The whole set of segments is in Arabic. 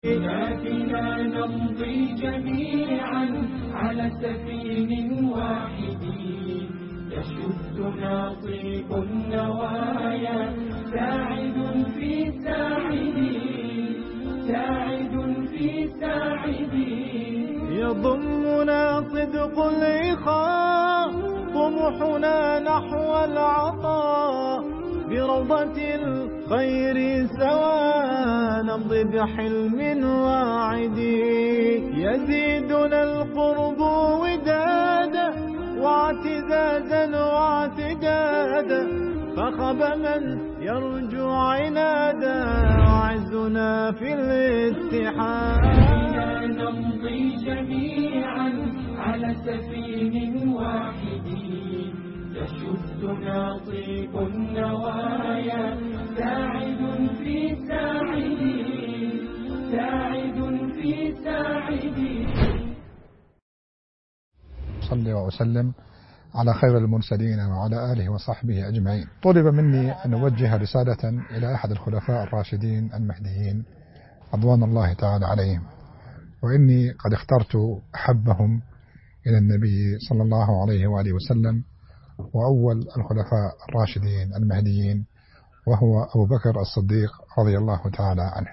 بنا نمضي جميعا على سفين واحد يشدنا طيب النوايا ساعد في ساعدي يضمنا صدق الإخاء طموحنا نحو العطاء بروضة الخير سوا نمضي بحلم واعد يزيدنا القرب ودادا واعتدادا فخب من يرجو عنادا وعزنا في الاتحاد نمضي جميعا على سفين واحد يشدنا طيب النوايا ساعد في ساعدي صلي وسلم على خير المرسلين وعلى آله وصحبه أجمعين. طلب مني أن أوجه رسالة إلى أحد الخلفاء الراشدين المهديين رضوان الله تعالى عليهم، وإني قد اخترت أحبهم إلى النبي صلى الله عليه وآله وسلم وأول الخلفاء الراشدين المهديين وهو أبو بكر الصديق رضي الله تعالى عنه،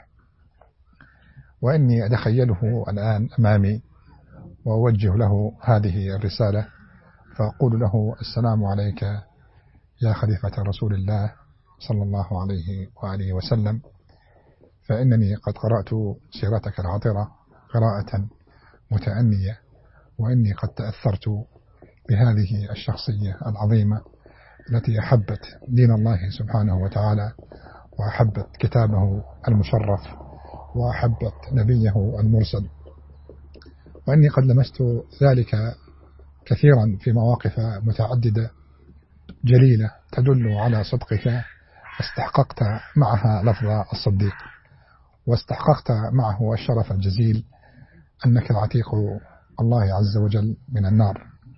وإني أتخيله الآن أمامي وأوجه له هذه الرسالة فأقول له: السلام عليك يا خليفة رسول الله صلى الله عليه وآله وسلم، فإنني قد قرأت سيرتك العطرة قراءة متأنية، وإني قد تأثرت بهذه الشخصية العظيمة التي أحبت دين الله سبحانه وتعالى وأحبت كتابه المشرف وأحبت نبيه المرسل، وإني قد لمست ذلك كثيرا في مواقف متعددة جليلة تدل على صدقك، استحققت معها لفظ الصديق واستحققت معه الشرف الجزيل أنك العتيق الله عز وجل من النار،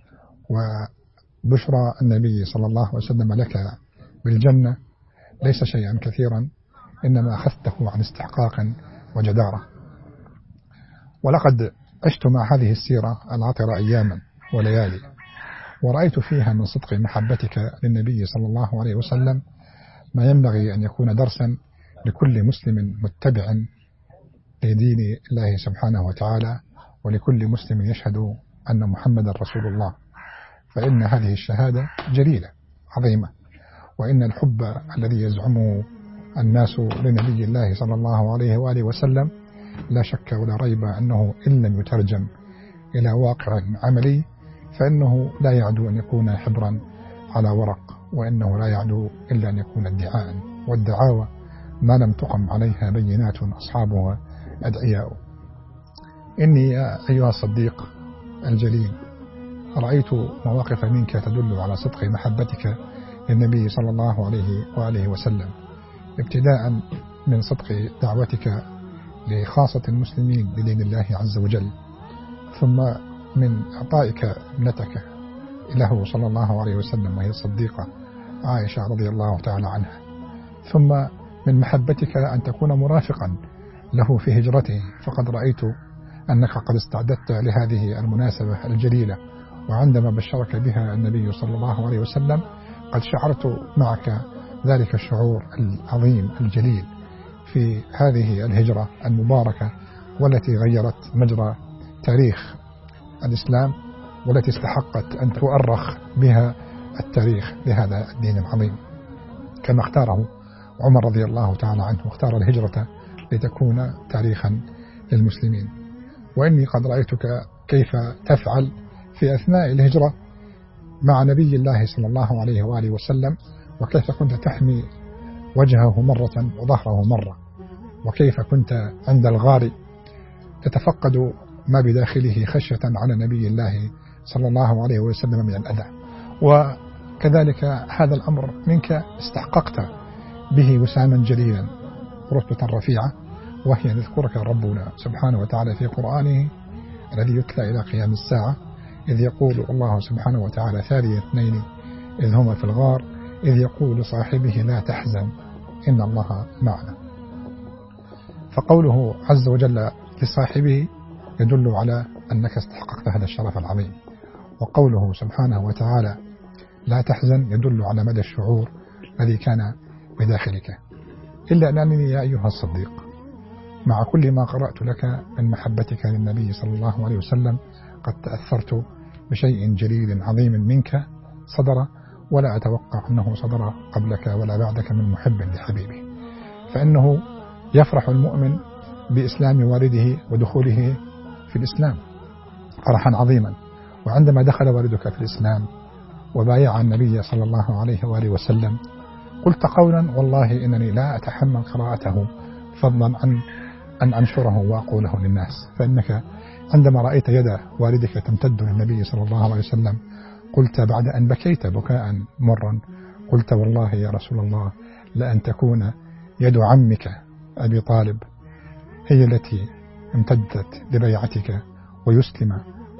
وبشرى النبي صلى الله عليه وسلم لك بالجنة ليس شيئا كثيرا، إنما أخذته عن استحقاق وجدارة. ولقد عشت مع هذه السيرة العطرة أياما وليالي، ورأيت فيها من صدق محبتك للنبي صلى الله عليه وسلم ما ينبغي أن يكون درسا لكل مسلم متبع لدين الله سبحانه وتعالى، ولكل مسلم يشهد أن محمد رسول الله، فإن هذه الشهادة جليلة عظيمة، وإن الحب الذي يزعمه الناس لنبي الله صلى الله عليه وآله وسلم لا شك ولا ريب أنه إن لم يترجم إلى واقع عملي فإنه لا يعدو أن يكون حبرا على ورق، وإنه لا يعدو إلا أن يكون ادعاء، والدعاوى ما لم تقم عليها بينات أصحابها أدعياء. إني أيها الصديق الجليل رأيت مواقف منك تدل على صدق محبتك للنبي صلى الله عليه وآله وسلم، ابتداء من صدق دعوتك لخاصة المسلمين بدين الله عز وجل، ثم من إعطائك ابنتك له صلى الله عليه وسلم وهي الصديقة عائشة رضي الله تعالى عنها، ثم من محبتك أن تكون مرافقا له في هجرته، فقد رأيت أنك قد استعددت لهذه المناسبة الجليلة، وعندما بشرك بها النبي صلى الله عليه وسلم قد شعرت معك ذلك الشعور العظيم الجليل في هذه الهجرة المباركة والتي غيرت مجرى تاريخ الإسلام، والتي استحقت أن تؤرخ بها التاريخ لهذا الدين العظيم، كما اختاره عمر رضي الله تعالى عنه، اختار الهجرة لتكون تاريخا للمسلمين. وإني قد رأيتك كيف تفعل في أثناء الهجرة مع نبي الله صلى الله عليه وآله وسلم، وكيف كنت تحمي وجهه مرة وظهره مرة، وكيف كنت عند الغار تتفقد ما بداخله خشية على نبي الله صلى الله عليه وسلم من الأذى. وكذلك هذا الأمر منك استحققت به وساما جليلا رتبة رفيعة، وهي يذكرك ربنا سبحانه وتعالى في قرآنه الذي يتلى إلى قيام الساعة، إذ يقول الله سبحانه وتعالى ثاني اثنين إذ هما في الغار إذ يقول لصاحبه لا تحزن إن الله معنا. فقوله عز وجل لصاحبه يدل على أنك استحققت هذا الشرف العظيم، وقوله سبحانه وتعالى لا تحزن يدل على مدى الشعور الذي كان بداخلك. إلا أنني يا أيها الصديق مع كل ما قرأت لك من محبتك للنبي صلى الله عليه وسلم قد تأثرت بشيء جليل عظيم منك صدر، ولا أتوقع أنه صدر قبلك ولا بعدك من محب لحبيبه. فإنه يفرح المؤمن بإسلام والده ودخوله في الإسلام فرحا عظيما. وعندما دخل والدك في الإسلام وبايع النبي صلى الله عليه وآله وسلم قلت قولا والله إنني لا أتحمل قراءته فضلا عن أن أنشره وأقوله للناس. فإنك عندما رأيت يد والدك تمتد للنبي صلى الله عليه وسلم قلت بعد أن بكيت بكاء مرا قلت والله يا رسول الله لأن تكون يد عمك أبي طالب هي التي امتدت لبيعتك ويسلم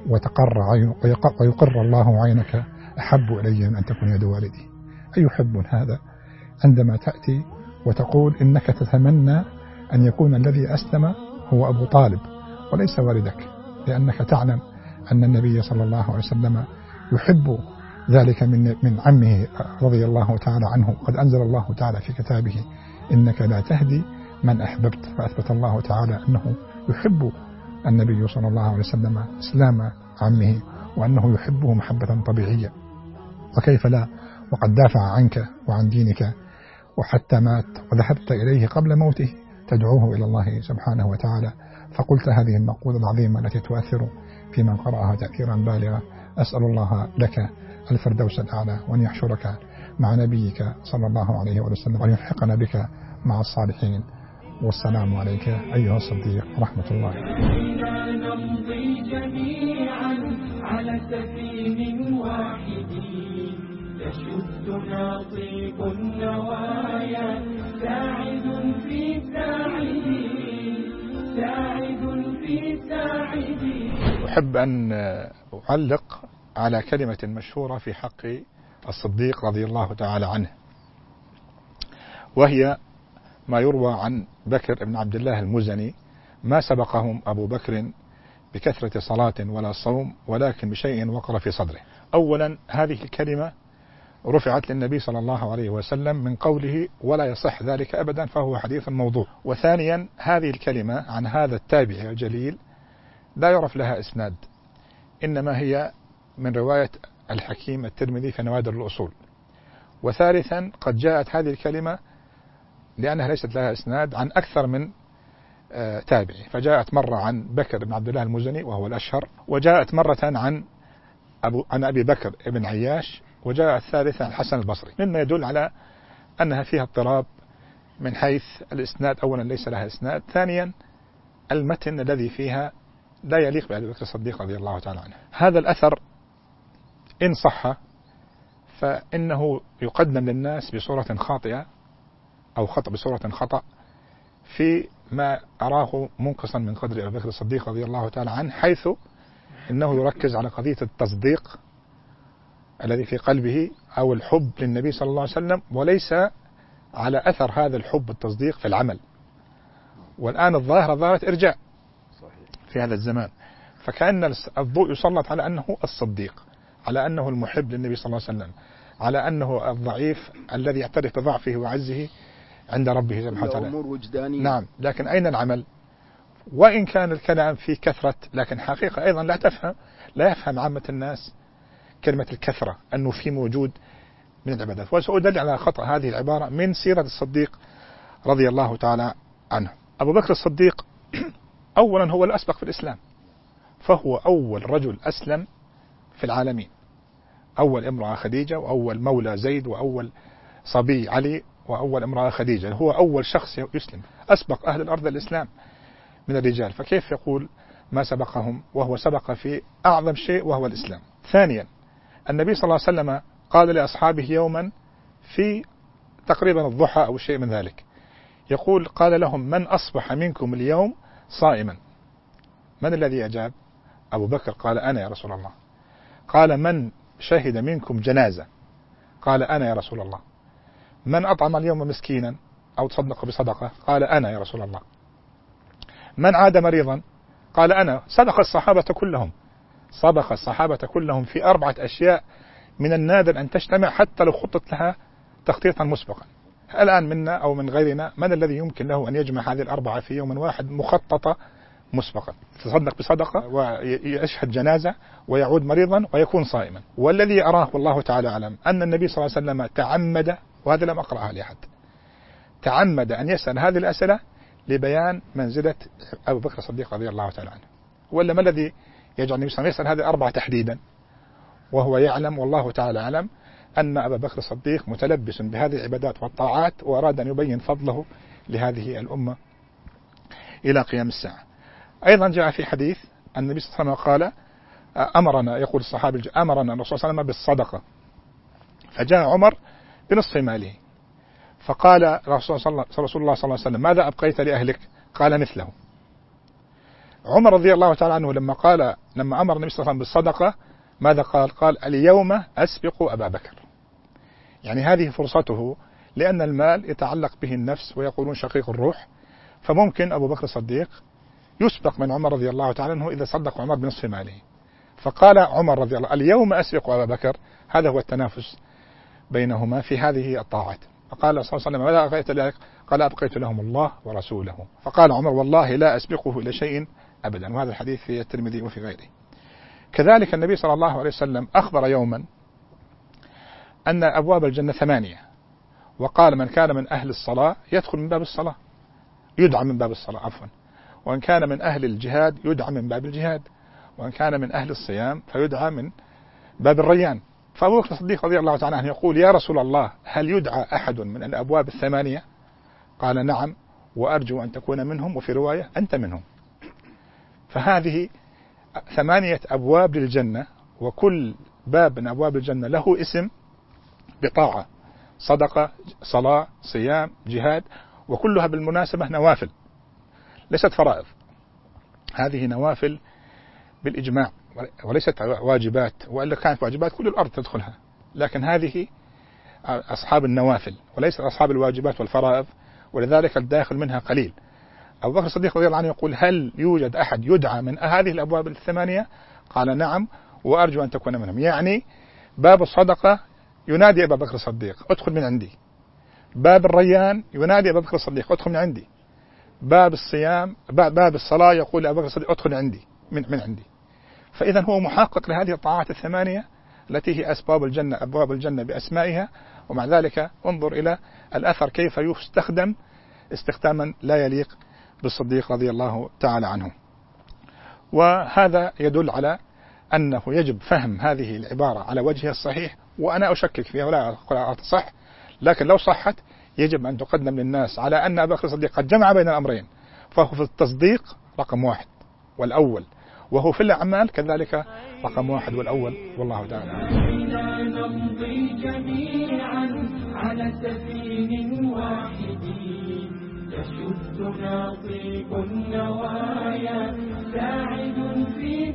ويقر الله عينك أحب إلي من أن تكون يد والدي. أي حب هذا عندما تأتي وتقول إنك تتمنى أن يكون الذي أسلم هو أبو طالب وليس والدك، لأنك تعلم أن النبي صلى الله عليه وسلم يحب ذلك من عمه رضي الله تعالى عنه. قد أنزل الله تعالى في كتابه إنك لا تهدي من أحببت، فأثبت الله تعالى أنه يحب النبي صلى الله عليه وسلم إسلام عمه وأنه يحبه محبة طبيعية. وكيف لا وقد دافع عنك وعن دينك وحتى مات وذهبت إليه قبل موته تدعوه إلى الله سبحانه وتعالى. فقلت هذه المقولة العظيمة التي تؤثر في من قرأها تأثيرا بالغا. أسأل الله لك الفردوس الأعلى وأن يحشرك مع نبيك صلى الله عليه وسلم وأن يلحقنا بك مع الصالحين. والسلام عليك أيها الصديق ورحمة الله. نمضي جميعا على سفين واحد يشدنا طيب النوايا ساعد في ساعدي ساعد في ساعدي. أحب أن أعلق على كلمة مشهورة في حق الصديق رضي الله تعالى عنه، وهي ما يروى عن بكر بن عبد الله المزني: ما سبقهم أبو بكر بكثرة صلاة ولا صوم ولكن بشيء وقر في صدره. أولا هذه الكلمة رفعت للنبي صلى الله عليه وسلم من قوله ولا يصح ذلك أبدا فهو حديث موضوع. وثانيا هذه الكلمة عن هذا التابعي الجليل لا يعرف لها إسناد، إنما هي من رواية الحكيم الترمذي في نوادر الأصول. وثالثا قد جاءت هذه الكلمة لأنها ليست لها إسناد عن أكثر من تابعي، فجاءت مرة عن بكر بن عبد الله المزني وهو الأشهر، وجاءت مرة عن أبي بكر بن عياش، وجاءت الثالثة عن الحسن البصري، مما يدل على أنها فيها اضطراب من حيث الإسناد. أولا ليس لها إسناد، ثانيا المتن الذي فيها لا يليق بأبي بكر الصديق رضي الله تعالى عنه. هذا الأثر إن صح فإنه يقدم للناس بصورة خاطئة أو بصورة خطأ في ما أراه منقصا من قدر أبي بكر الصديق رضي الله تعالى عنه، حيث إنه يركز على قضية التصديق الذي في قلبه أو الحب للنبي صلى الله عليه وسلم، وليس على أثر هذا الحب التصديق في العمل. والآن الظاهرة ظاهرة إرجاء في هذا الزمان، فكأن الضوء يسلط على أنه الصديق، على أنه المحب للنبي صلى الله عليه وسلم، على أنه الضعيف الذي يعترف بضعفه وعزه عند ربه سبحانه وتعالى. نعم، لكن أين العمل؟ وإن كان الكلام فيه كثرة، لكن حقيقة أيضا لا يفهم عامة الناس كلمة الكثرة أنه في موجود من العبادات. وسأدل على خطأ هذه العبارة من سيرة الصديق رضي الله تعالى عنه. أبو بكر الصديق أولا هو الأسبق في الإسلام، فهو أول رجل أسلم في العالمين، أول امرأة خديجة، وأول مولى زيد، وأول صبي علي، وأول امرأة خديجة. هو أول شخص يسلم، أسبق أهل الأرض الإسلام من الرجال، فكيف يقول ما سبقهم وهو سبق في أعظم شيء وهو الإسلام. ثانيا النبي صلى الله عليه وسلم قال لأصحابه يوما في تقريبا الضحى أو شيء من ذلك، يقول قال لهم من أصبح منكم اليوم صائما؟ من الذي أجاب؟ أبو بكر قال أنا يا رسول الله. قال من شهد منكم جنازة؟ قال أنا يا رسول الله. من أطعم اليوم مسكينا أو تصدق بصدقة؟ قال أنا يا رسول الله. من عاد مريضا؟ قال أنا. سبق الصحابة كلهم في 4 أشياء من النادر أن تجتمع حتى لو خطط لها تخطيطا مسبقا. الآن منا أو من غيرنا من الذي يمكن له أن يجمع هذه ال4 في يوم واحد مخططة مسبقا؟ يتصدق بصدقة ويشهد جنازة ويعود مريضا ويكون صائما. والذي أراه والله تعالى أعلم أن النبي صلى الله عليه وسلم تعمد، وهذا لم أقرأها لأحد، تعمد أن يسأل هذه الأسئلة لبيان منزلة أبو بكر الصديق رضي الله تعالى عنه. ولا ما الذي يجعل النبي صلى الله عليه وسلم يسأل هذه ال4 تحديدا وهو يعلم والله تعالى أعلم أن أبا بكر الصديق متلبس بهذه العبادات والطاعات، وأراد أن يبين فضله لهذه الأمة إلى قيام الساعة. أيضا جاء في حديث أن النبي صلى الله عليه وسلم قال أمرنا، يقول الصحابي أمرنا الرسول صلى الله عليه وسلم بالصدقة، فجاء عمر بنصف ماله، فقال رسول الله صلى الله عليه وسلم ماذا أبقيت لأهلك؟ قال مثله. عمر رضي الله تعالى عنه لما أمر النبي صلى الله عليه وسلم بالصدقة ماذا قال؟ قال اليوم أسبق أبا بكر، يعني هذه فرصته، لأن المال يتعلق به النفس ويقولون شقيق الروح، فممكن أبو بكر الصديق يسبق من عمر رضي الله تعالى عنه إذا صدق عمر بنصف ماله. فقال عمر رضي الله اليوم أسبق أبا بكر، هذا هو التنافس بينهما في هذه الطاعات. فقال صلى الله عليه وسلم ماذا أبقيت لك؟ قال أبقيت لهم الله ورسوله. فقال عمر والله لا أسبقه إلى شيء أبدا. وهذا الحديث في الترمذي وفي غيره. كذلك النبي صلى الله عليه وسلم أخبر يوما أن أبواب الجنة 8، وقال من كان من أهل الصلاة يدخل من باب الصلاة، يدعى من باب الصلاة عفوا، وإن كان من أهل الجهاد يدعى من باب الجهاد، وإن كان من أهل الصيام فيدعى من باب الريان. فأبو بكر الصديق رضي الله تعالى عنه يقول يا رسول الله هل يدعى أحد من الأبواب 8؟ قال نعم وأرجو أن تكون منهم، وفي رواية أنت منهم. فهذه 8 أبواب للجنة، وكل باب من أبواب الجنة له اسم بطاعة، صدقة، صلاة، صيام، جهاد، وكلها بالمناسبة نوافل ليست فرائض. هذه نوافل بالإجماع وليست واجبات، وإلا كانت واجبات كل الأرض تدخلها، لكن هذه أصحاب النوافل وليس أصحاب الواجبات والفرائض، ولذلك الداخل منها قليل. أبو بكر الصديق رضي الله عنه يقول هل يوجد أحد يدعى من هذه الأبواب 8؟ قال نعم وأرجو أن تكون منهم. يعني باب الصدقة ينادي أبا بكر الصديق ادخل من عندي، باب الريان ينادي أبا بكر الصديق ادخل من عندي، باب الصيام باب الصلاة يقول أبو بكر الصديق ادخل عندي من عندي. فإذا هو محقق لهذه الطاعات 8 التي هي أسباب الجنة، أبواب الجنة بأسمائها. ومع ذلك انظر إلى الأثر كيف يستخدم استخداما لا يليق بالصديق رضي الله تعالى عنه. وهذا يدل على أنه يجب فهم هذه العبارة على وجهها الصحيح، وأنا أشكك فيها ولا أقول تصح، لكن لو صحت يجب أن تقدم للناس على أن أبا بكر الصديق قد جمع بين الأمرين، فهو في التصديق رقم 1 والأول، وهو في الأعمال كذلك رقم 1 والأول، والله تعالى حين نمضي جميعا على سفين واحد يشدنا طيب النوايا ساعد في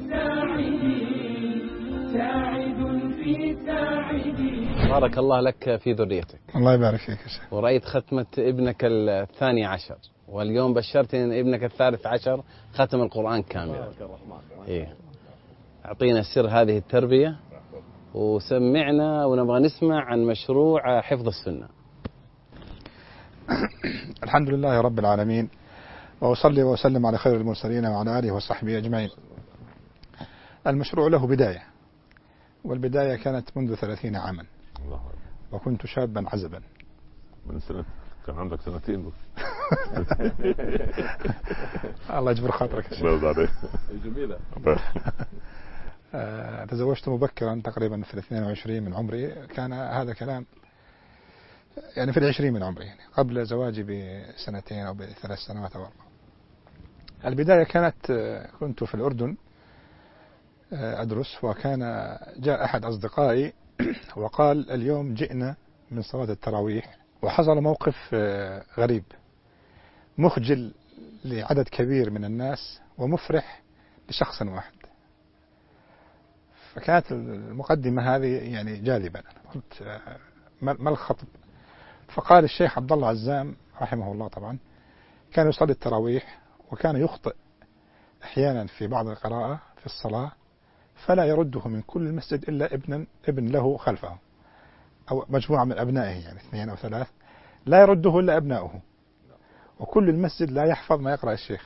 ساعدي. بارك الله لك في ذريتك. الله يبارك فيك يا شيخ. ورأيت ختمة ابنك 12، واليوم بشرتني أن ابنك 13 ختم القرآن كاملا. إيه. أعطينا سر هذه التربية وسمعنا، ونبغى نسمع عن مشروع حفظ السنة. الحمد لله رب العالمين، وأصلي وأسلم على خير المرسلين وعلى آله وصحبه أجمعين. المشروع له بداية، والبداية كانت منذ 30 عاما، وكنت شابا عزبا. من سنة كان عندك 2 بس. الله يجبر خاطرك يا شيخ. جميلة. تزوجت مبكرا تقريبا في 22 من عمري، كان هذا كلام يعني في 20 من عمري، يعني قبل زواجي ب2 أو ب3 سنوات أو 4. البداية كانت كنت في الأردن أدرس، وكان جاء أحد أصدقائي وقال اليوم جئنا من صلاة التراويح، وحصل موقف غريب مخجل لعدد كبير من الناس ومفرح لشخص واحد. فكانت المقدمة هذه يعني جاذبة. قلت ما الخطب؟ فقال الشيخ عبد الله عزام رحمه الله طبعا كان يصلي التراويح وكان يخطئ أحيانا في بعض القراءة في الصلاة، فلا يرده من كل المسجد إلا ابن له خلفه أو مجموعة من أبنائه، يعني 2 أو 3، لا يرده إلا أبنائه، وكل المسجد لا يحفظ ما يقرأ الشيخ.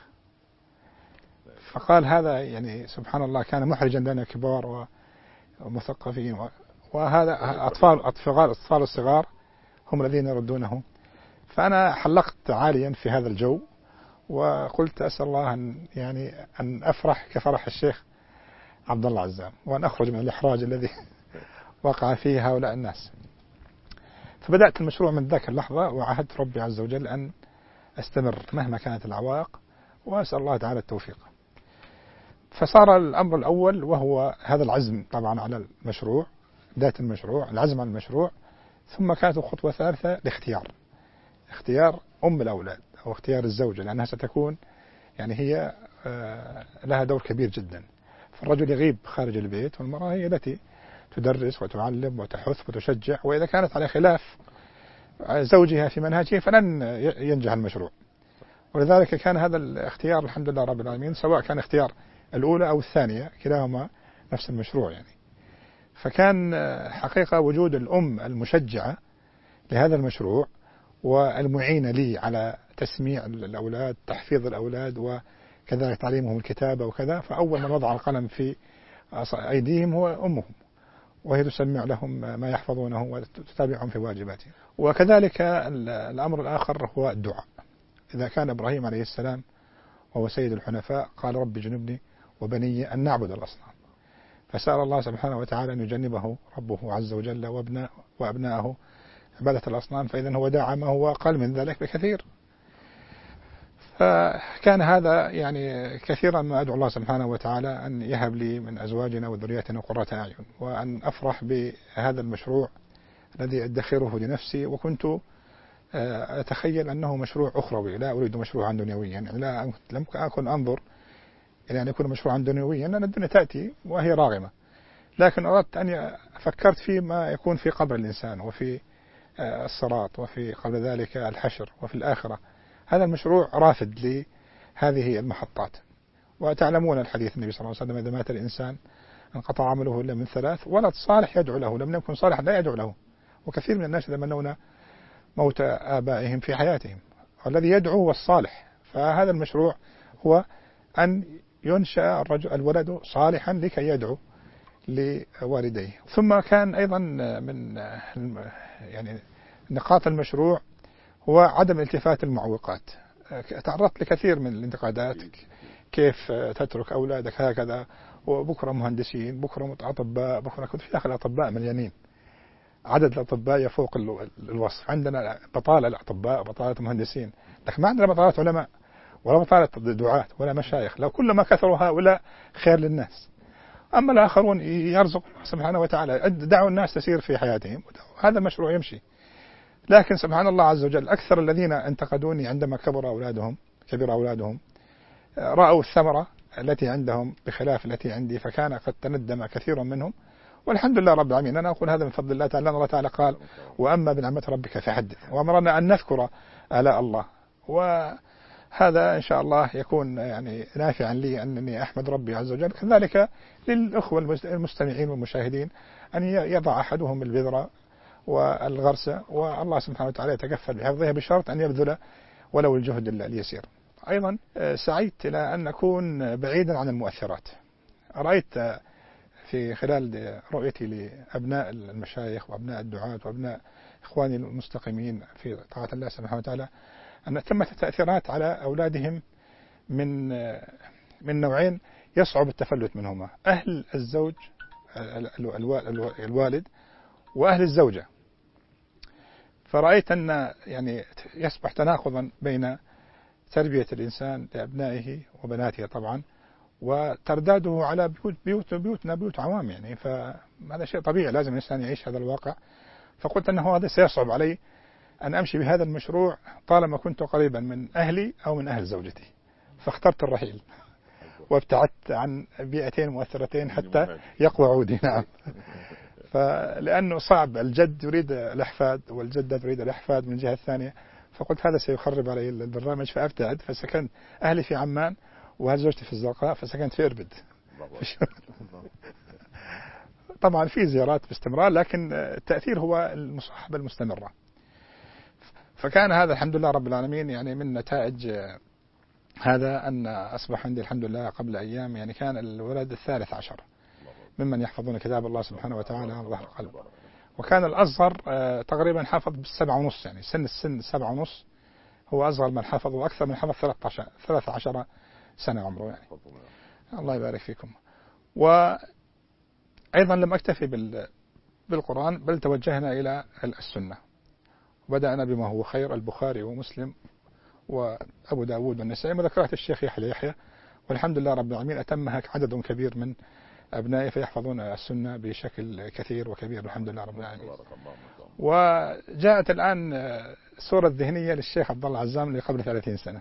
فقال هذا يعني سبحان الله كان محرجا لنا كبار ومثقفين، وهذا أطفال الصغار هم الذين يردونه. فأنا حلقت عاليا في هذا الجو، وقلت أسأل الله أن أفرح كفرح الشيخ عبد الله عزام، وأن أخرج من الإحراج الذي وقع فيه هؤلاء الناس. فبدأت المشروع من ذاك اللحظة، وعهدت ربي عز وجل أن أستمر مهما كانت العوائق، وأسأل الله تعالى التوفيق. فصار الأمر الأول وهو هذا العزم طبعا على المشروع، ذات المشروع، العزم على المشروع. ثم كانت الخطوة الثالثة اختيار أم الأولاد أو اختيار الزوجة، لأنها ستكون يعني هي لها دور كبير جدا. فالرجل يغيب خارج البيت، والمرأة هي التي تدرس وتعلم وتحث وتشجع، وإذا كانت على خلاف زوجها في منهجه فلن ينجح المشروع. ولذلك كان هذا الاختيار الحمد لله رب العالمين، سواء كان اختيار الأولى أو الثانية كلاهما نفس المشروع يعني. فكان حقيقة وجود الأم المشجعة لهذا المشروع والمعينة لي على تسميع الأولاد، تحفيظ الأولاد، وكذلك تعليمهم الكتابة وكذا. فأول من وضع القلم في أيديهم هو أمهم، وهي تسمع لهم ما يحفظونه وتتابعهم في واجباتهم. وكذلك الأمر الآخر هو الدعاء. إذا كان إبراهيم عليه السلام وهو سيد الحنفاء قال رب جنبني وبني أن نعبد الأصنام، فسأل الله سبحانه وتعالى أن يجنبه ربه عز وجل وأبناءه عبادة الأصنام، فإذا هو دعا ما هو أقل من ذلك بكثير. فكان هذا يعني كثيرا ما أدعو الله سبحانه وتعالى أن يهب لي من أزواجنا وذرياتنا قرة أعين، وأن أفرح بهذا المشروع الذي أدخره لنفسي. وكنت أتخيل أنه مشروع أخروي، لا أريد مشروعا دنيويا، يعني لم أكن أنظر إلى أن يكون مشروعا دنيويا، لأن الدنيا تأتي وهي راغمة، لكن أردت أن فكرت في ما يكون في قبر الإنسان، وفي الصراط، وفي قبل ذلك الحشر، وفي الآخرة. هذا المشروع رافد لهذه المحطات. وتعلمون الحديث النبي صلى الله عليه وسلم إذا مات الإنسان انقطع عمله إلا من 3: ولد صالح يدعو له، لم يكن صالحا لا يدعو له. وكثير من الناس يتمنون موت آبائهم في حياتهم، والذي يدعو هو الصالح. فهذا المشروع هو أن ينشأ الولد صالحا لكي يدعو لوالديه. ثم كان أيضا من يعني نقاط المشروع هو عدم التفات المعوقات. تعرضت لكثير من الانتقادات، كيف تترك أولادك هكذا، وبكرة مهندسين، بكرة أطباء، بكرة كنت في داخل الأطباء مليانين، عدد الأطباء يفوق الوصف. عندنا بطالة الأطباء، بطالة المهندسين، لكن ما عندنا بطالة علماء ولا بطالة دعاة ولا مشايخ. لو كلما كثروا هؤلاء خير للناس. أما الآخرون يرزق سبحانه وتعالى، دعوا الناس تسير في حياتهم، هذا المشروع يمشي. لكن سبحان الله عز وجل أكثر الذين انتقدوني عندما كبر أولادهم رأوا الثمرة التي عندهم بخلاف التي عندي، فكان قد تندم كثير منهم. والحمد لله رب العالمين. أنا أقول هذا من فضل الله تعالى، الله تعالى قال وأما بنعمة ربك فحدث، وأمرنا أن نذكر آلاء الله. وهذا إن شاء الله يكون يعني نافعا لي أنني أحمد ربي عز وجل، كذلك للأخوة المستمعين والمشاهدين أن يضع أحدهم البذرة والغرسة، والله سبحانه وتعالى يتكفل بحفظها بشرط أن يبذل ولو الجهد اليسير. أيضا سعيت إلى أن نكون بعيدا عن المؤثرات. رأيت في خلال رؤيتي لأبناء المشايخ وأبناء الدعاة وأبناء إخواني المستقيمين في طاعة الله سبحانه وتعالى أن تمت التأثيرات على أولادهم من نوعين يصعب التفلت منهما: أهل الزوج الوالد وأهل الزوجة. فرأيت أن يعني يصبح تناقضا بين تربية الإنسان لأبنائه وبناته طبعا، وترداده على بيوتنا بيوت عوام يعني. فهذا شيء طبيعي، لازم الإنسان يعيش هذا الواقع. فقلت أنه هذا سيصعب علي أن أمشي بهذا المشروع طالما كنت قريبا من أهلي أو من أهل زوجتي. فاخترت الرحيل وابتعدت عن بيئتين مؤثرتين حتى يقوى عودي. نعم. لأنه صعب، الجد يريد الأحفاد والجدة تريد الأحفاد من الجهة الثانية، فقلت هذا سيخرب علي البرنامج فأبتعد، فسكنت أهلي في عمان وزوجتي في الزرقاء، فسكنت في إربد. طبعا في زيارات باستمرار، لكن التأثير هو المصاحبة المستمرة. فكان هذا الحمد لله رب العالمين يعني من نتائج هذا أن أصبح عندي الحمد لله قبل أيام يعني كان الولد 13 ممن يحفظون كتاب الله سبحانه وتعالى عن ظهر قلب. وكان الأصغر تقريبا حافظ ب7.5، يعني السن 7.5 هو أصغر من حفظ، وأكثر من حفظ 13 سنة عمره يعني. الله يبارك فيكم. وأيضا لم أكتفي بالقرآن، بل توجهنا إلى السنة، وبدأنا بما هو خير، البخاري ومسلم وأبو داود والنسائي، وذكرت الشيخ يحيى، والحمد لله رب العالمين أتمها عدد كبير من أبنائي فيحفظون السنة بشكل كثير وكبير الحمد لله رب العالمين. وجاءت الآن الصورة الذهنية للشيخ عبد الله عزام اللي قبل 30 سنة،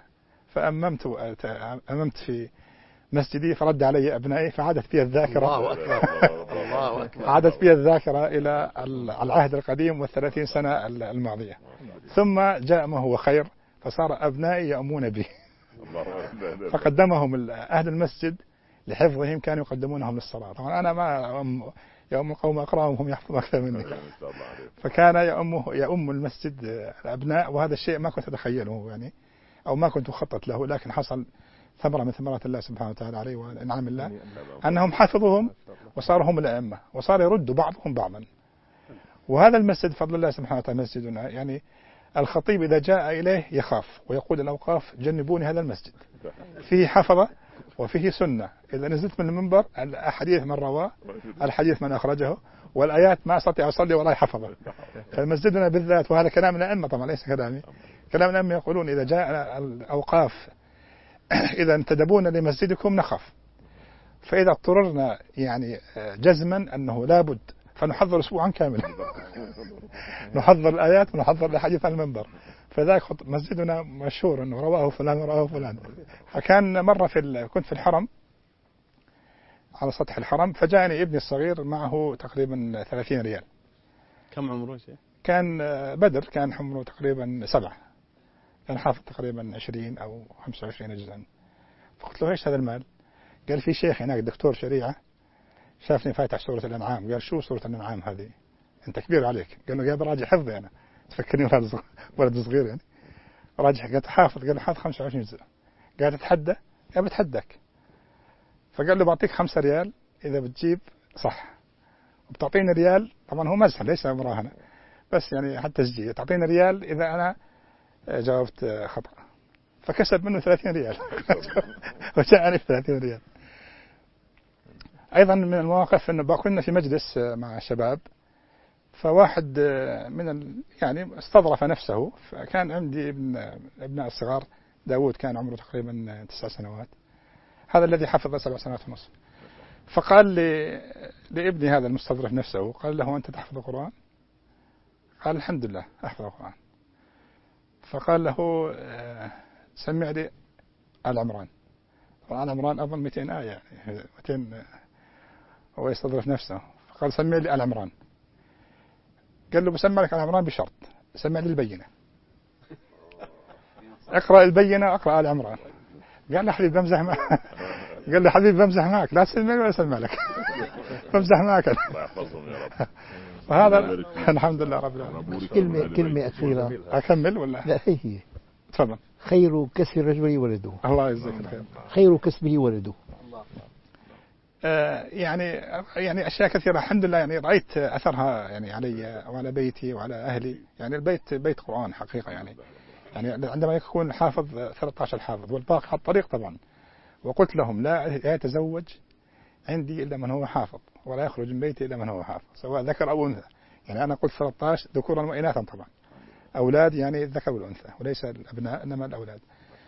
فأممت في مسجدي فرد علي أبنائي فعادت بي الذاكرة. الله أكبر. عادت بي الذاكرة إلى العهد القديم وال30 سنة الماضية. ثم جاء ما هو خير، فصار أبنائي يأمون به، فقدمهم أهل المسجد لحفظهم، كانوا يقدمونهم للصلاة. طبعا أنا ما يأم القوم أقرأهم، هم يحفظون أكثر مني، فكان يأم المسجد الأبناء، وهذا الشيء ما كنت أتخيله يعني، أو ما كنت أخطط له، لكن حصل ثمرة من ثمرات الله سبحانه وتعالى عليه ونعم الله أنهم حفظوهم وصاروا هم الأئمة، وصار يردوا بعضهم بعضا. وهذا المسجد فضل الله سبحانه وتعالى مسجدنا، يعني الخطيب إذا جاء إليه يخاف ويقول الأوقاف جنبوني هذا المسجد، فيه حفظة وفيه سنة. إذا نزلت من المنبر الحديث من رواه، الحديث من أخرجه، والآيات ما أستطيع أصلي ولا حفظه. فمسجدنا بالذات، وهذا كلام الأئمة طبعا ليس كلامي، كلام الأئمة يقولون إذا جاء الأوقاف إذا انتدبون لمسجدكم نخاف، فإذا اضطررنا يعني جزما أنه لابد فنحضر أسبوعا كاملا نحضر الآيات ونحضر الحديث عن المنبر. فذاك مسجدنا مشهور أنه رواه فلان ورواه فلان. فكان مرة كنت في الحرم على سطح الحرم، فجاءني ابني الصغير معه تقريبا 30 ريال. كم عمره شيء؟ كان بدر، كان عمره تقريبا 7، كان حافظ تقريبا 20 أو 25 جزءا. فقلت له ايش هذا المال؟ قال في شيخ هناك دكتور شريعة شافني فاتح سورة الأنعام، قال شو سورة الأنعام هذه؟ أنت كبير عليك. قال له يا براجع حفظي أنا، تفكرني ولد صغير يعني راجع. قلت حافظ، قال له حافظ 25 جزء. قال تتحدى؟ يا بتحدك. فقال له بعطيك 5 ريال إذا بتجيب صح، وبتعطيني ريال، طبعا هو مزح ليس مراهنة بس يعني حتى تسجيل، تعطيني ريال إذا أنا جاوبت خطأ. فكسب منه 30 ريال وجاءني في 30 ريال. أيضا من المواقف أنه كنا في مجلس مع شباب، فواحد يعني استظرف نفسه، فكان عندي ابناء الصغار، داود كان عمره تقريبا 9 سنوات، هذا الذي حفظ 7 سنوات ونصف. فقال لابني هذا المستظرف نفسه، قال له أنت تحفظ القرآن؟ قال الحمد لله أحفظ القرآن. فقال له سمع لي آل عمران. وآل عمران أظن 200 آية يعني 200، هو يستظرف نفسه. فقال سمع لي آل عمران. قال له بسمع لك آل عمران بشرط سمع لي البينة، اقرأ البينة اقرأ آل عمران. قال له حبيبي بمزح معك. قال له حبيبي بمزح معك، لا تسمع لي ولا اسمع لك بمزح معك. وهذا الحمد لله رب العالمين. كلمة أخيرة أكمل ولا؟ لا هي تفضل. خير كسب الرجل ولده. الله يجزاك الخير. خير كسبه ولده. يعني أشياء كثيرة الحمد لله، يعني رأيت أثرها يعني علي وعلى بيتي وعلى أهلي. يعني البيت بيت قرآن حقيقة يعني عندما يكون حافظ 13 حافظ والباقي على الطريق طبعا. وقلت لهم لا يتزوج عندي إلا من هو حافظ، ولا يخرج من بيتي إلا من هو حافظ، سواء ذكر أو أنثى. يعني أنا قلت 13 ذكورا وإناثا طبعا، أولاد يعني الذكر والأنثى، وليس الأبناء إنما الأولاد.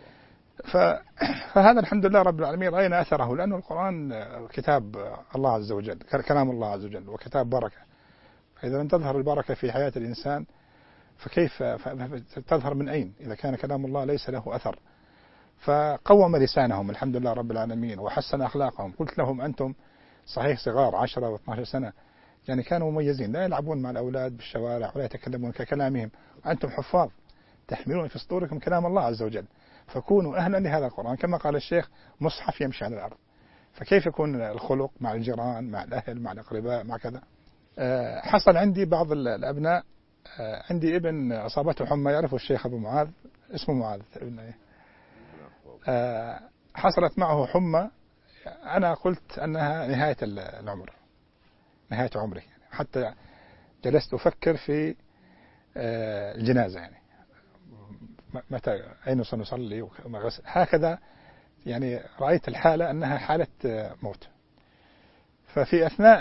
فهذا الحمد لله رب العالمين رأينا أثره، لأنه القرآن كتاب الله عز وجل، كلام الله عز وجل، وكتاب بركة. فإذا لم تظهر البركة في حياة الإنسان فكيف تظهر من أين إذا كان كلام الله ليس له أثر؟ فقوم لسانهم الحمد لله رب العالمين، وحسن أخلاقهم. قلت لهم أنتم صحيح صغار 10 و12 سنة، يعني كانوا مميزين، لا يلعبون مع الأولاد بالشوارع ولا يتكلمون ككلامهم، أنتم حفاظ تحملون في صدوركم كلام الله عز وجل، فكونوا أهلا لهذا القرآن كما قال الشيخ مصحف يمشي على الأرض. فكيف يكون الخلق مع الجيران مع الأهل مع الأقرباء مع كذا. حصل عندي بعض الأبناء، عندي ابن أصابته حمى، يعرفه الشيخ أبو معاذ، اسمه معاذ، حصلت معه حمى، أنا قلت أنها نهاية العمر، نهاية عمره يعني. حتى جلست أفكر في الجنازة يعني متى أين سنصلي هكذا يعني. رأيت الحالة أنها حالة موت. ففي أثناء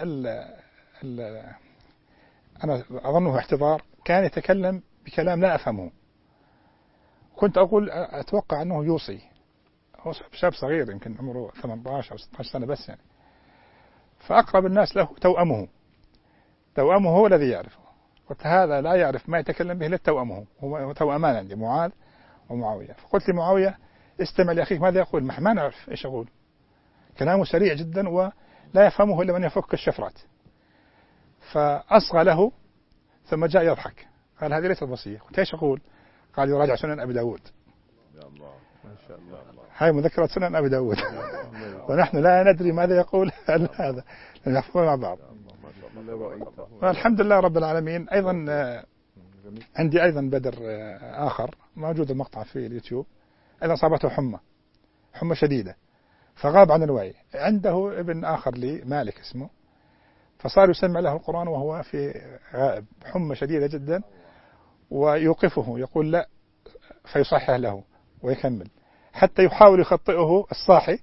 أنا أظنه احتضار كان يتكلم بكلام لا أفهمه. كنت أقول أتوقع أنه يوصي، هو شاب صغير يمكن عمره 18 أو 16 سنة بس يعني. فأقرب الناس له توأمه هو الذي يعرفه. قلت هذا لا يعرف ما يتكلم به إلا توأمه، هو توأمان عندي معاذ ومعاوية. فقلت لمعاوية استمع لأخيك ماذا يقول، ما نعرف إيش يقول، كلامه سريع جدا ولا يفهمه إلا من يفك الشفرات. فأصغى له ثم جاء يضحك قال هذه ليست وصية. قلت ايش يقول؟ قال يراجع سنن أبي داود. يا الله ما شاء الله. هاي مذكرة سنن أبي داود ونحن لا ندري ماذا يقول هذا، نحفظه مع بعض. الحمد لله رب العالمين. أيضا عندي أيضا بدر آخر موجود المقطع في اليوتيوب، أيضا صابته حمى شديدة فغاب عن الوعي. عنده ابن آخر لي مالك اسمه، فصار يسمع له القرآن وهو في غائب، حمى شديدة جدا، ويوقفه يقول لا فيصحح له ويكمل، حتى يحاول يخطئه الصاحي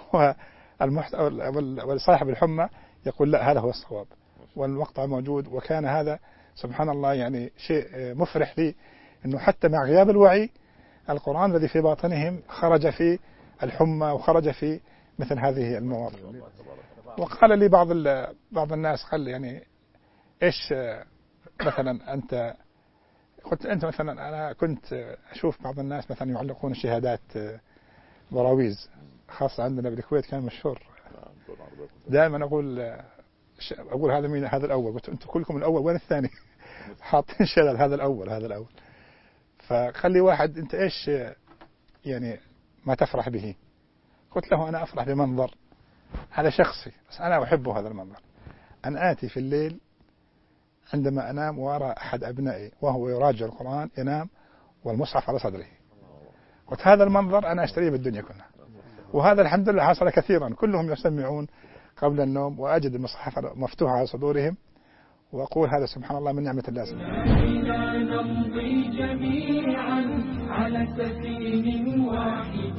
والصاحب الحمى يقول لا هذا هو الصواب. والمقطع موجود. وكان هذا سبحان الله يعني شيء مفرح لي، أنه حتى مع غياب الوعي القرآن الذي في باطنهم خرج في الحمى وخرج في مثل هذه المواضيع. وقال لي بعض الناس قال يعني إيش مثلا أنت، قلت أنت مثلا، أنا كنت أشوف بعض الناس مثلا يعلقون شهادات براويز، خاصة عندنا بالكويت كان مشهور. دائما أقول هذا مين هذا الأول، قلت أنتم كلكم الأول وين الثاني حاطين شلل هذا الأول. فخلي واحد أنت إيش يعني ما تفرح به. قلت له أنا أفرح بمنظر هذا شخصي، بس أنا أحبه هذا المنظر، أن آتي في الليل عندما أنام وأرى أحد أبنائي وهو يراجع القرآن ينام والمصحف على صدره. قلت هذا المنظر أنا أشتريه بالدنيا كلها. وهذا الحمد لله حصل كثيرا، كلهم يسمعون قبل النوم وأجد المصحف مفتوحة على صدورهم، وأقول هذا سبحان الله من نعمة الله إلى نمضي جميعا على سفين واحد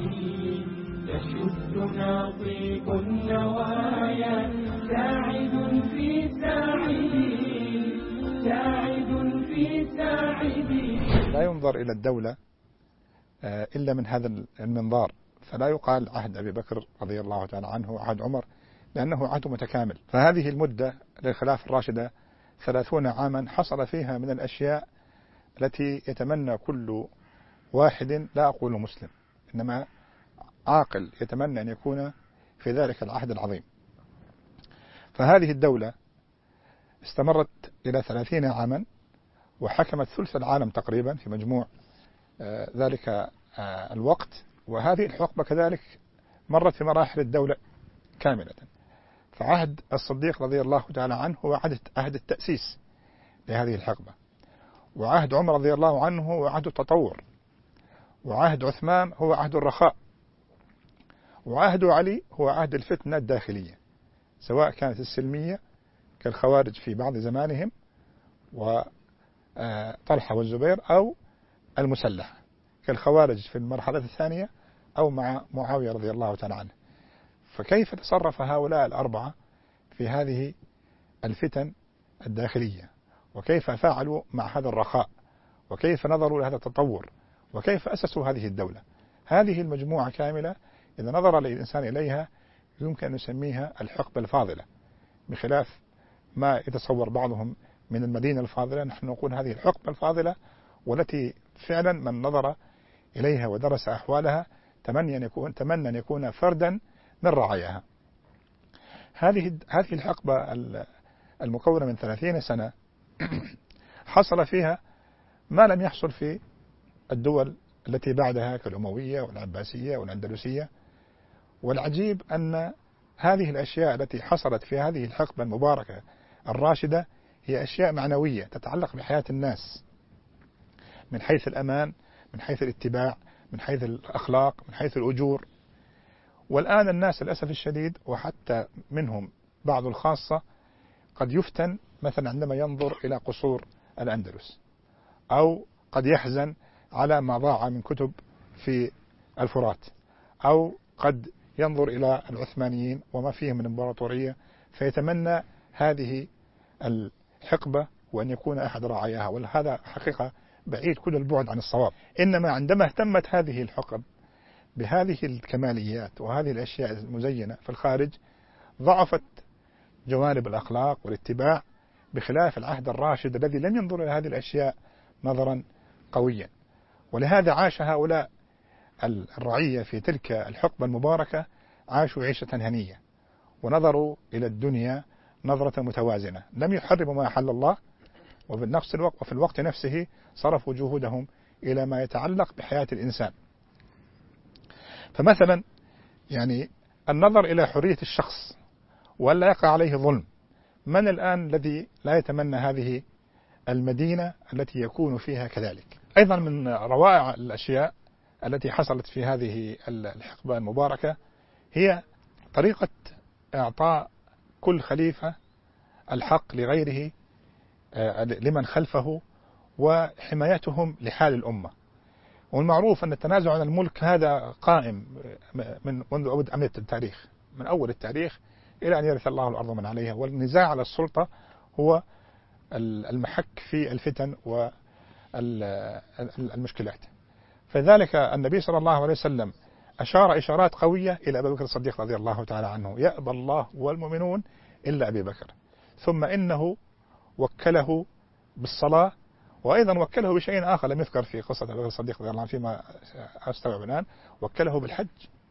يشدنا طيب النوايا ساعد في ساعدي. لا ينظر إلى الدولة إلا من هذا المنظار، فلا يقال عهد أبي بكر رضي الله تعالى عنه عهد عمر، لأنه عهد متكامل. فهذه المدة للخلافة الراشدة 30 عاما حصل فيها من الأشياء التي يتمنى كل واحد، لا أقول مسلم إنما عاقل، يتمنى أن يكون في ذلك العهد العظيم. فهذه الدولة استمرت إلى 30 عاما وحكمت ثلث العالم تقريبا في مجموع ذلك الوقت. وهذه الحقبة كذلك مرت في مراحل الدولة كاملة. فعهد الصديق رضي الله تعالى عنه هو عهد التأسيس لهذه الحقبة، وعهد عمر رضي الله عنه هو عهد التطور، وعهد عثمان هو عهد الرخاء، وعهد علي هو عهد الفتنة الداخلية، سواء كانت السلمية كالخوارج في بعض زمانهم وطلحة والزبير، أو المسلحة كالخوارج في المرحلة الثانية، أو مع معاوية رضي الله تعالى عنه. فكيف تصرف هؤلاء الأربعة في هذه الفتن الداخلية، وكيف فعلوا مع هذا الرخاء، وكيف نظروا لهذا التطور، وكيف أسسوا هذه الدولة. هذه المجموعة كاملة إذا نظر الإنسان إليها يمكن أن نسميها الحقبة الفاضلة، بخلاف ما يتصور بعضهم من المدينة الفاضلة. نحن نقول هذه الحقبة الفاضلة، والتي فعلا من نظر إليها ودرس أحوالها تمنى أن يكون فردا من رعاياها. هذه الحقبة المكونة من 30 سنة حصل فيها ما لم يحصل في الدول التي بعدها كالأموية والعباسية والأندلسية. والعجيب أن هذه الأشياء التي حصلت في هذه الحقبة المباركة الراشدة هي أشياء معنوية تتعلق بحياة الناس من حيث الأمان، من حيث الاتباع، من حيث الأخلاق، من حيث الأجور. والآن الناس للأسف الشديد، وحتى منهم بعض الخاصة، قد يفتن مثلا عندما ينظر إلى قصور الأندلس، أو قد يحزن على ما ضاع من كتب في الفرات، أو قد ينظر إلى العثمانيين وما فيهم من امبراطورية فيتمنى هذه الحقبة وأن يكون أحد رعاياها. وهذا حقيقة بعيد كل البعد عن الصواب. إنما عندما اهتمت هذه الحقب بهذه الكماليات وهذه الأشياء المزينة في الخارج، ضعفت جوانب الأخلاق والاتباع، بخلاف العهد الراشد الذي لم ينظر إلى هذه الأشياء نظرا قويا. ولهذا عاش هؤلاء الرعية في تلك الحقبة المباركة، عاشوا عيشة هنية، ونظروا إلى الدنيا نظرة متوازنة، لم يحرموا ما أحل الله، وفي الوقت نفسه صرفوا جهودهم إلى ما يتعلق بحياة الإنسان. فمثلا يعني النظر إلى حرية الشخص ولا يقع عليه ظلم. من الآن الذي لا يتمنى هذه المدينة التي يكون فيها كذلك؟ أيضا من روائع الأشياء التي حصلت في هذه الحقبة المباركة هي طريقة إعطاء كل خليفة الحق لغيره لمن خلفه، وحمايتهم لحال الأمة. والمعروف أن التنازع عن الملك هذا قائم منذ أمد التاريخ، من أول التاريخ إلى أن يرث الله الأرض من عليها. والنزاع على السلطة هو المحك في الفتن والمشكلات. فذلك النبي صلى الله عليه وسلم أشار إشارات قوية إلى أبي بكر الصديق رضي الله تعالى عنه: يأبى الله والمؤمنون إلا أبي بكر. ثم إنه وكله بالصلاة، وأيضا وكله بشيء آخر لم يذكر في قصة أبي بكر الصديق رضي الله عنه فيما أستوعب الآن، وكله بالحج.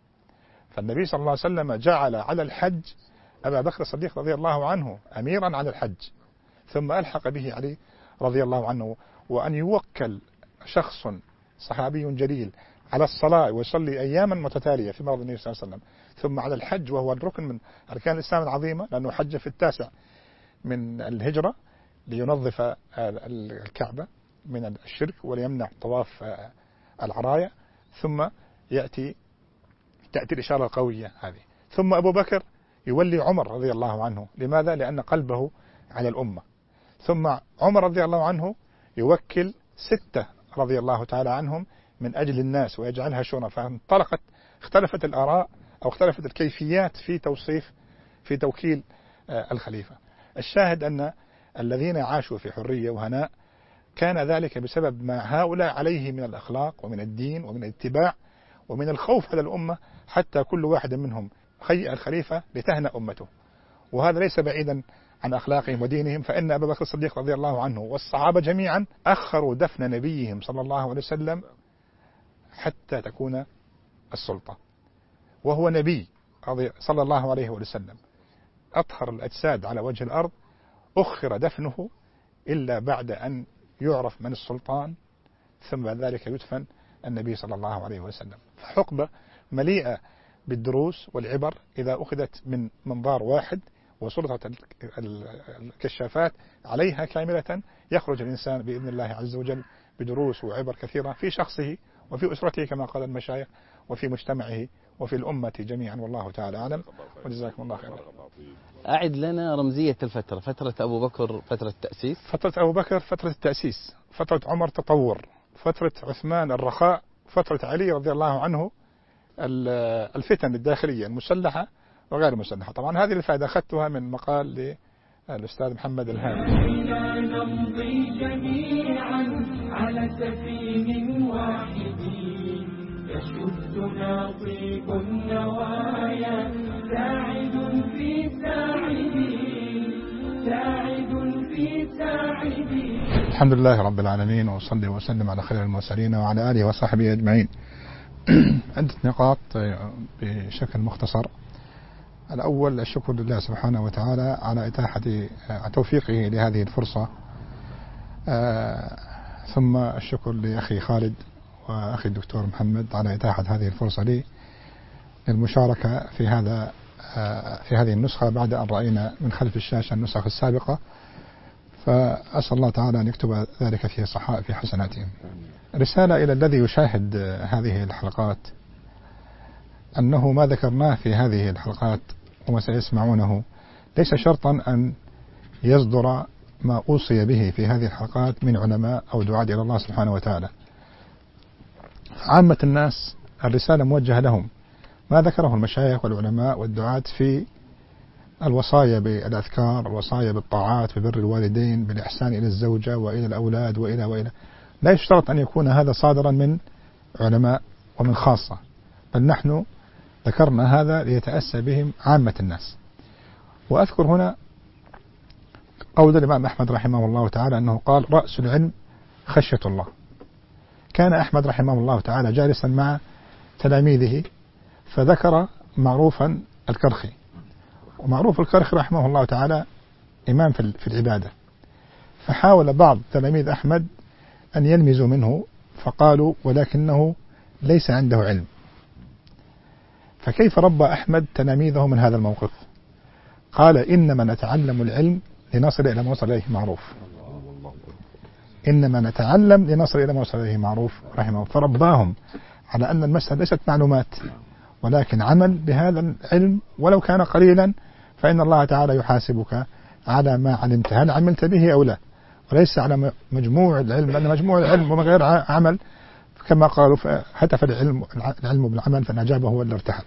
فالنبي صلى الله عليه وسلم جعل على الحج أبا بكر الصديق رضي الله عنه أميرا على الحج، ثم ألحق به علي رضي الله عنه. وأن يوكل شخص صحابي جليل على الصلاة ويصلي أياما متتالية في مرض النبي صلى الله عليه وسلم، ثم على الحج وهو الركن من أركان الإسلام العظيمة، لأنه حج في 9 من الهجرة لينظف الكعبة من الشرك وليمنع طواف العراية، ثم تأتي الإشارة القوية هذه. ثم أبو بكر يولي عمر رضي الله عنه. لماذا؟ لأن قلبه على الأمة. ثم عمر رضي الله عنه يوكل 6 رضي الله تعالى عنهم من أجل الناس ويجعلها شورى. اختلفت الآراء أو اختلفت الكيفيات في توكيل الخليفة. الشاهد أن الذين عاشوا في حرية وهناء كان ذلك بسبب ما هؤلاء عليه من الأخلاق ومن الدين ومن الاتباع ومن الخوف على الأمة، حتى كل واحد منهم هيئ الخليفة لتهنأ أمته. وهذا ليس بعيدا عن أخلاقهم ودينهم، فإن أبا بكر الصديق رضي الله عنه والصحابة جميعا أخروا دفن نبيهم صلى الله عليه وسلم حتى تكون السلطة، وهو نبي صلى الله عليه وسلم أطهر الأجساد على وجه الأرض، أخر دفنه إلا بعد أن يعرف من السلطان، ثم بعد ذلك يدفن النبي صلى الله عليه وسلم. فحقبة مليئة بالدروس والعبر إذا أخذت من منظار واحد وسلطة الكشافات عليها كاملة، يخرج الإنسان بإذن الله عز وجل بدروس وعبر كثيرة في شخصه وفي أسرته كما قال المشايخ، وفي مجتمعه وفي الأمة جميعا. والله تعالى أعلم، وجزاكم الله خيرا. أعد لنا رمزية الفترة. فترة أبو بكر فترة التأسيس، فترة أبو بكر فترة التأسيس، فترة عمر تطور، فترة عثمان الرخاء، فترة علي رضي الله عنه الفتن الداخلية المسلحة وغير المسلحة. طبعا هذه الفائدة أخذتها من مقال للأستاذ محمد الهادي. نمضي جميعا على سفين واحد يشدنا طيب النوايا، ساعد في ساعدي. الحمد لله رب العالمين، وصلي وسلم على خير المرسلين وعلى آله وصحبه أجمعين. عدة نقاط بشكل مختصر. الأول الشكر لله سبحانه وتعالى على إتاحة توفيقه لهذه الفرصة، ثم الشكر لأخي خالد وأخي الدكتور محمد على إتاحة هذه الفرصة لي للمشاركة في هذه النسخة بعد أن رأينا من خلف الشاشة النسخ السابقة، فأسأل الله تعالى أن يكتب ذلك في حسناتهم. رسالة إلى الذي يشاهد هذه الحلقات، أنه ما ذكرناه في هذه الحلقات وما سيسمعونه ليس شرطا أن يصدر ما أوصي به في هذه الحلقات من علماء أو دعاة إلى الله سبحانه وتعالى. عامة الناس الرسالة موجهة لهم، ما ذكره المشايخ والعلماء والدعاة في الوصايا بالأذكار، الوصايا بالطاعات، ببر الوالدين، بالإحسان إلى الزوجة وإلى الأولاد وإلى لا يشترط أن يكون هذا صادرا من علماء ومن خاصة، بل نحن ذكرنا هذا ليتأسى بهم عامة الناس. وأذكر هنا قول الإمام أحمد رحمه الله تعالى أنه قال: رأس العلم خشية الله. كان أحمد رحمه الله تعالى جالسا مع تلاميذه فذكر معروفا الكرخي، ومعروف الكرخي رحمه الله تعالى إمام في العبادة، فحاول بعض تلاميذ أحمد أن يلمزوا منه فقالوا: ولكنه ليس عنده علم. فكيف ربى أحمد تلاميذه من هذا الموقف؟ قال: إنما نتعلم العلم لنصل إلى ما وصل إليه معروف. إنما نتعلم لنصل إلى ما وصل إليه معروف رحمه. فرباهم على أن المسألة ليست معلومات، ولكن عمل بهذا العلم ولو كان قليلا، فإن الله تعالى يحاسبك على ما علمت، هل عملت به أو لا، وليس على مجموع العلم، لأن مجموع العلم ومن غير عمل كما قالوا هتف العلم بالعمل فإن أجابه هو اللي ارتحل.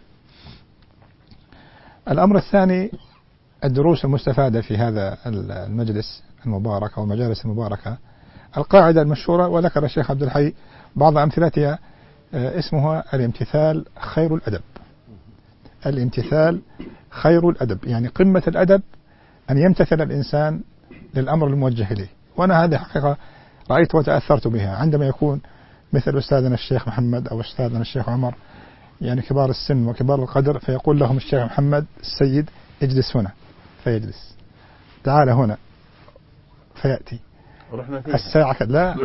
الأمر الثاني الدروس المستفادة في هذا المجلس المبارك أو المجالس المباركة، القاعدة المشهورة وذكر الشيخ عبد الحي بعض أمثلتها، اسمها الامتثال خير الأدب. الامتثال خير الأدب، يعني قمة الأدب أن يمتثل الإنسان للأمر الموجه إليه. وأنا هذه حقيقة رأيت وتأثرت بها عندما يكون مثل أستاذنا الشيخ محمد أو أستاذنا الشيخ عمر، يعني كبار السن وكبار القدر، فيقول لهم الشيخ محمد السيد: اجلس هنا، فيجلس. تعال هنا، فيأتي. الساعة لا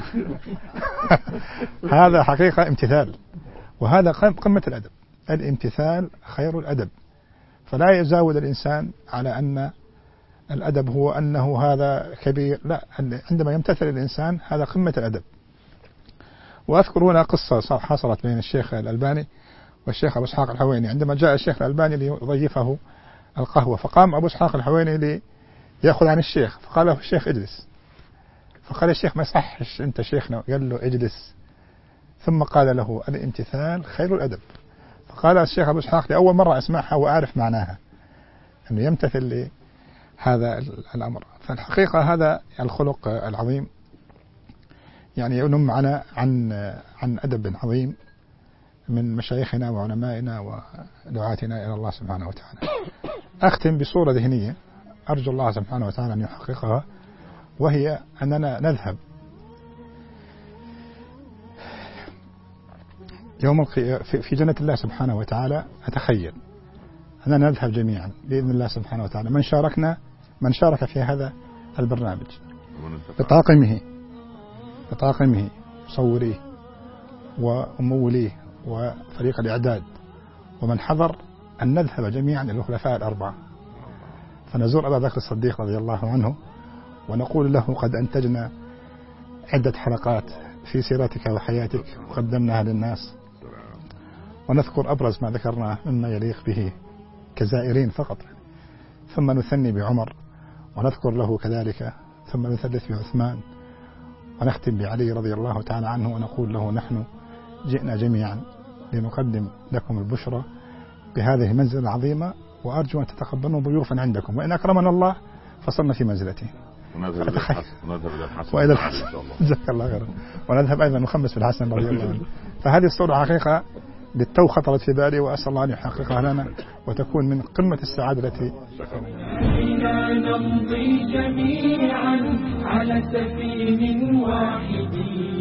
هذا حقيقة امتثال، وهذا قمة الأدب. الامتثال خير الأدب، فلا يزاول الإنسان على أن الأدب هو أنه هذا كبير، لا، عندما يمتثل الإنسان هذا قمة الأدب. وأذكر هنا قصة حصلت بين الشيخ الألباني والشيخ أبو إسحاق الحويني، عندما جاء الشيخ الألباني ليضيفه القهوة، فقام أبو إسحاق الحويني ليأخذ عن الشيخ، فقال له الشيخ: اجلس. فقال الشيخ: ما يصحش، أنت شيخنا. قال له: اجلس. ثم قال له: الامتثال خير الأدب. فقال الشيخ أبو إسحاق: لأول مرة أسمعها وأعرف معناها، أنه يمتثل لهذا الأمر. فالحقيقة هذا الخلق العظيم يعني ينم معنا عن أدب عظيم من مشايخنا وعلمائنا ودعاتنا إلى الله سبحانه وتعالى. أختم بصورة ذهنية أرجو الله سبحانه وتعالى أن يحققها، وهي أننا نذهب يوم في جنة الله سبحانه وتعالى. أتخيل أننا نذهب جميعا بإذن الله سبحانه وتعالى، من شارك في هذا البرنامج بطاقمه مصوريه ومموليه وفريق الإعداد ومن حضر، أن نذهب جميعا إلى الخلفاء الأربعة فنزور أبا بكر الصديق رضي الله عنه ونقول له: قد أنتجنا عدة حلقات في سيرتك وحياتك وقدمناها للناس، ونذكر أبرز ما ذكرناه مما يليق به كزائرين فقط، ثم نثني بعمر ونذكر له كذلك، ثم نثلث بعثمان، ونختم بعلي رضي الله تعالى عنه ونقول له: نحن جئنا جميعا لنقدم لكم البشرى بهذه المنزلة العظيمة، وأرجو أن تتقبلوا ضيوفا عندكم، وإن أكرمنا الله فصلنا في منزلته وإلى الحسن جزاك الله خيرا، ونذهب أيضا نخمس في الحسن رضي الله عنه. فهذه الصورة حقيقة للتو خطرت في بالي، وأسأل الله أن يحققها لنا وتكون من قمة السعادة التي بنا نمضي جميعا على سفين واحد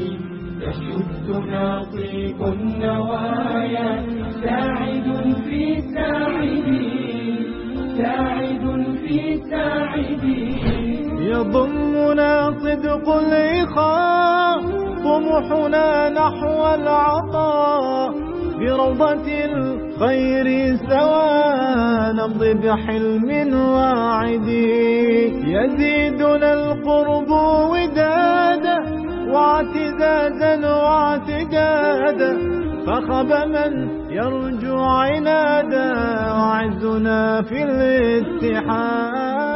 يشدنا طيب النوايا، ساعد في ساعدي يضمنا صدق الإخاء طموحنا نحو العطاء بروضة الخير سوا نمضي بحلم واعد يزيدنا القرب ودادا واعتزازا واعتقادا فخب من يرجو عنادا وعزنا في الاتحاد.